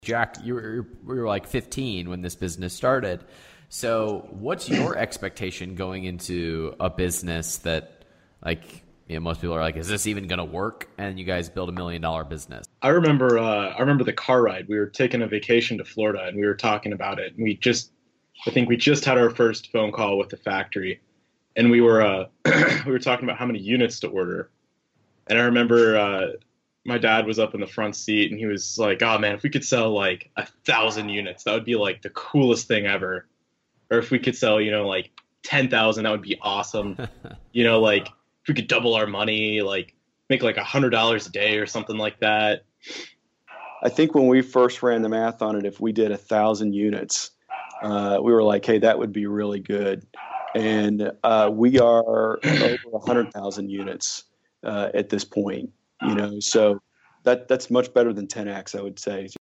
Jack, we were like 15 when this business started. So what's your expectation going into a business that, like, most people are like, is this even going to work? And you guys build $1 million business. I remember the car ride. We were taking a vacation to Florida and we were talking about it. And I think we just had our first phone call with the factory, and we were we were talking about how many units to order. And I remember my dad was up in the front seat and he was like, "Oh man, if we could sell like 1,000 units, that would be like the coolest thing ever. Or if we could sell, like 10,000, that would be awesome. Like if we could double our money, like make like $100 a day or something like that." I think when we first ran the math on it, if we did 1,000 units, we were like, hey, that would be really good. And we are over 100,000 units at this point, so that's much better than 10x, I would say.